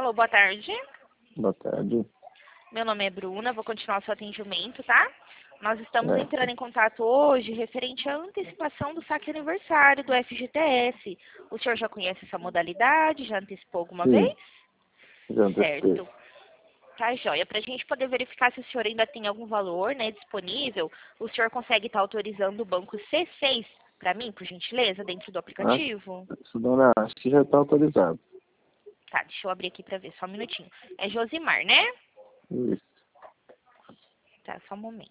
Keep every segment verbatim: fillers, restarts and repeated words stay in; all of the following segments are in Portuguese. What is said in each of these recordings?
Alô, boa tarde. Boa tarde. Meu nome é Bruna, vou continuar o seu atendimento, tá? Nós estamos É. entrando em contato hoje referente à antecipação do saque aniversário do F G T S. O senhor já conhece essa modalidade? Já antecipou alguma Sim, vez? já antecipei. Certo. Tá, joia. Para a gente poder verificar se o senhor ainda tem algum valor, né, disponível, o senhor consegue estar autorizando o banco C seis para mim, por gentileza, dentro do aplicativo? Acho, dona, acho que já está autorizado. Tá, deixa eu abrir aqui para ver, só um minutinho. É Josimar, né? Isso. Tá, só um momento.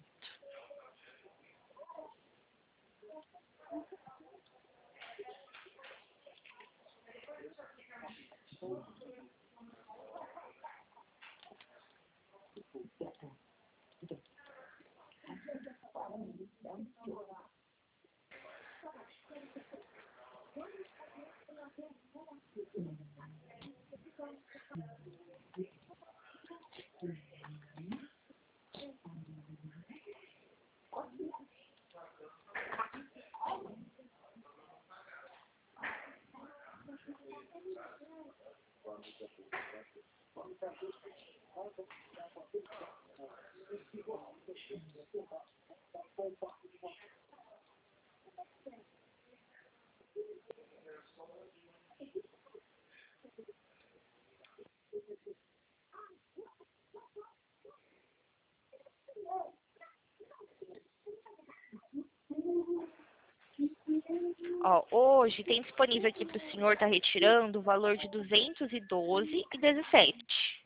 Ó, hoje tem disponível aqui para o senhor estar retirando o valor de duzentos e doze reais e dezessete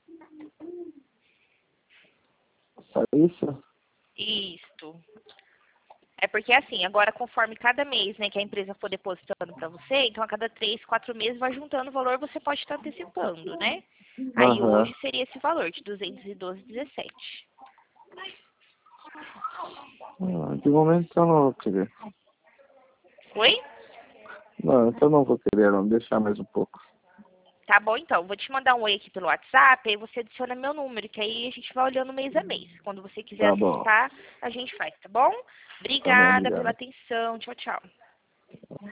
centavos. Só isso? Isto. É porque assim, agora conforme cada mês, né, que a empresa for depositando para você, então a cada três, quatro meses vai juntando o valor, você pode estar antecipando, né? Aí Aham. hoje seria esse valor de duzentos e doze reais e dezessete Ah, de momento eu não vou querer. centavos. Oi? Não, então não vou querer, não. Deixar mais um pouco. Tá bom, então. Vou te mandar um oi aqui pelo WhatsApp, aí você adiciona meu número, que aí a gente vai olhando mês a mês. Quando você quiser Tá bom. antecipar, a gente faz, tá bom? Tá bom, Obrigada pela obrigado. atenção. Tchau, tchau.